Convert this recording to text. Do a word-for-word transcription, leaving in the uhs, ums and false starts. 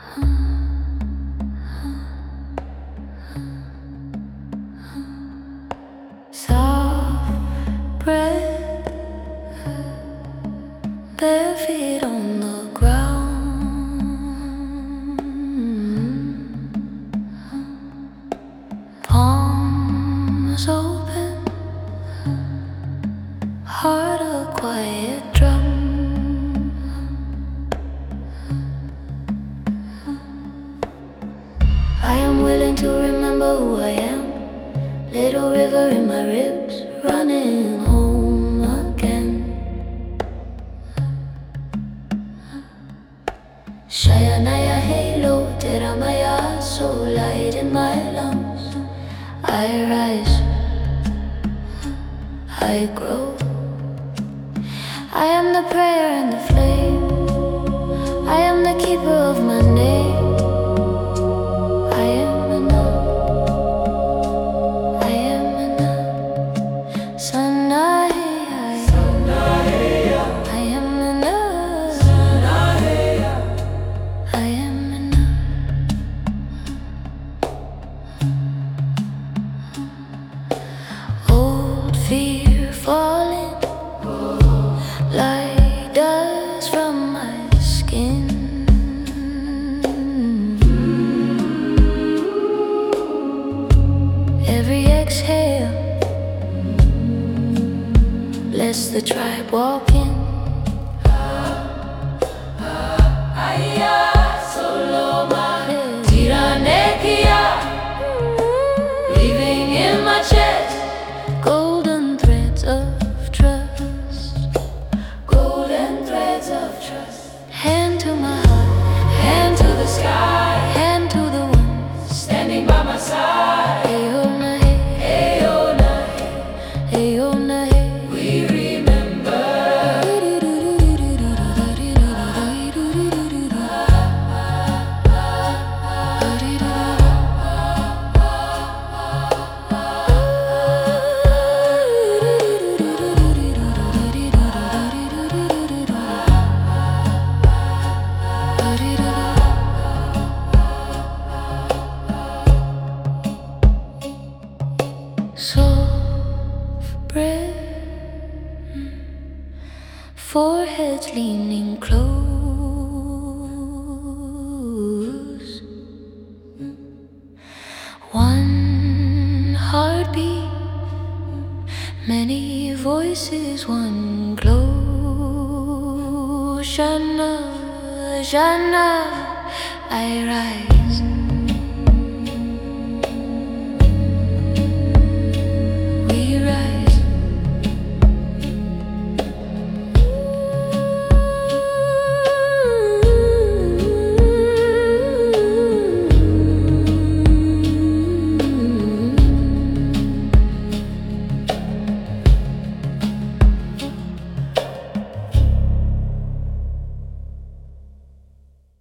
Soft breath, bare feet on the ground, palms open, heart a quiet drum. I am willing to remember who I am. Little river in my ribs, running home again. Shayanaya halo, Teramaya, so light in my lungs. I rise, I grow. I am the prayer and the flame. I am the keeper of my name. I am enough. I am enough. Sanaya, Sanaya. I am enough. Sanaya. I am enough. Old fear falling like dust from my skin. Every exhale lets the tribe walk in. Leaving in my chest golden threads of trust. Golden threads of trust. Hand to my heart, hand to the sky, hand to the one standing by my side. Hey oh na hey, hey oh na hey, hey oh na hey. We remember. Soft breath, foreheads leaning close. One heartbeat, many voices, one glow. Shana, Shana, I rise.